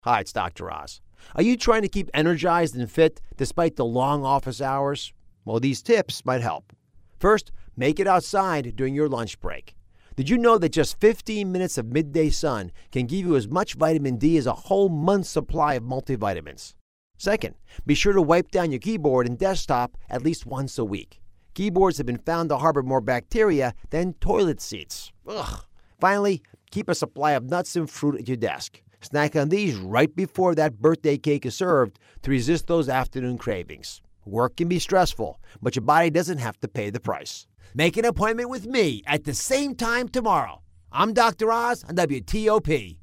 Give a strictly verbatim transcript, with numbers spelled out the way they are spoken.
Hi, it's Doctor Oz. Are you trying to keep energized and fit despite the long office hours? Well, these tips might help. First, make it outside during your lunch break. Did you know that just fifteen minutes of midday sun can give you as much vitamin D as a whole month's supply of multivitamins? Second, be sure to wipe down your keyboard and desktop at least once a week. Keyboards have been found to harbor more bacteria than toilet seats. Ugh. Finally, keep a supply of nuts and fruit at your desk. Snack on these right before that birthday cake is served to resist those afternoon cravings. Work can be stressful, but your body doesn't have to pay the price. Make an appointment with me at the same time tomorrow. I'm Doctor Oz on W T O P.